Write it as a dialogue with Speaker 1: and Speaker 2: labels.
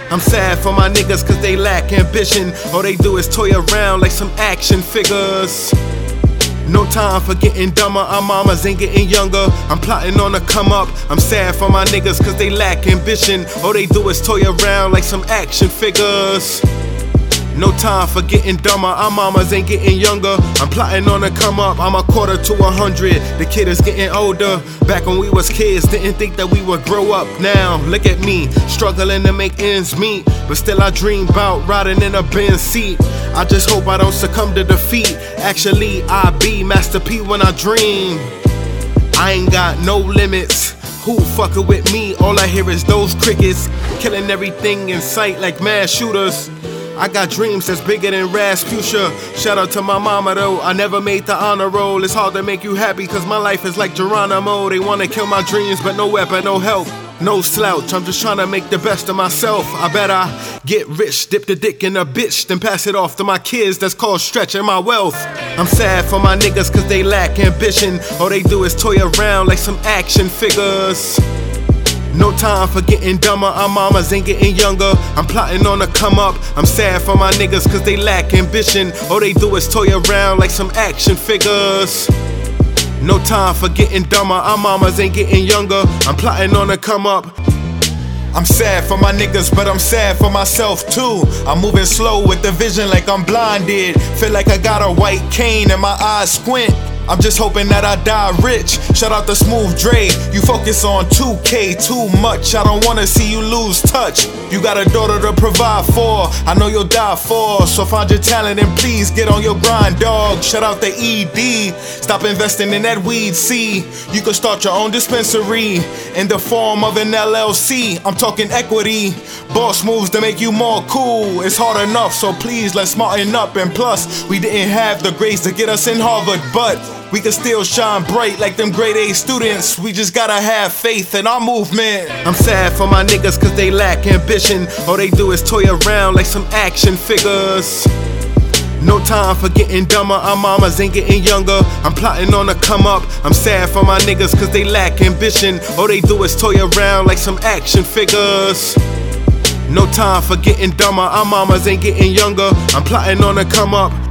Speaker 1: I'm sad for my niggas cause they lack ambition. All they do is toy around like some action figures. No time for getting dumber, our mamas ain't getting younger. I'm plotting on a come up. I'm sad for my niggas cause they lack ambition. All they do is toy around like some action figures. No time for getting dumber, our mamas ain't getting younger. I'm plotting on a come up, I'm a quarter to 100. The kid is getting older. Back when we was kids, didn't think that we would grow up. Now, look at me, struggling to make ends meet. But still I dream about riding in a Benz seat. I just hope I don't succumb to defeat. Actually, I be Master P when I dream. I ain't got no limits. Who fuckin' with me? All I hear is those crickets killing everything in sight like mass shooters. I got dreams that's bigger than Rasputia. Shout out to my mama though, I never made the honor roll. It's hard to make you happy cause my life is like Geronimo. They wanna kill my dreams but no weapon, no help, no slouch. I'm just trying to make the best of myself. I bet I get rich, dip the dick in a bitch, then pass it off to my kids. That's called stretching my wealth. I'm sad for my niggas cause they lack ambition. All they do is toy around like some action figures. No time for getting dumber, our mamas ain't getting younger. I'm plotting on a come up. I'm sad for my niggas cause they lack ambition. All they do is toy around like some action figures. No time for getting dumber, our mamas ain't getting younger. I'm plotting on a come up. I'm sad for my niggas, but I'm sad for myself too. I'm moving slow with the vision like I'm blinded. Feel like I got a white cane and my eyes squint. I'm just hoping that I die rich. Shout out to Smooth Dre. You focus on 2K too much. I don't wanna see you lose touch. You got a daughter to provide for. I know you'll die for. So find your talent and please get on your grind, dog. Shout out to ED. Stop investing in that weed, see. You can start your own dispensary in the form of an LLC. I'm talking equity. Boss moves to make you more cool. It's hard enough, so please let's smarten up. And plus, we didn't have the grades to get us in Harvard, but we can still shine bright like them grade A students. We just gotta have faith in our movement. I'm sad for my niggas cause they lack ambition. All they do is toy around like some action figures. No time for getting dumber, our mamas ain't getting younger. I'm plotting on a come up. I'm sad for my niggas cause they lack ambition. All they do is toy around like some action figures. No time for getting dumber, our mamas ain't getting younger. I'm plotting on a come up.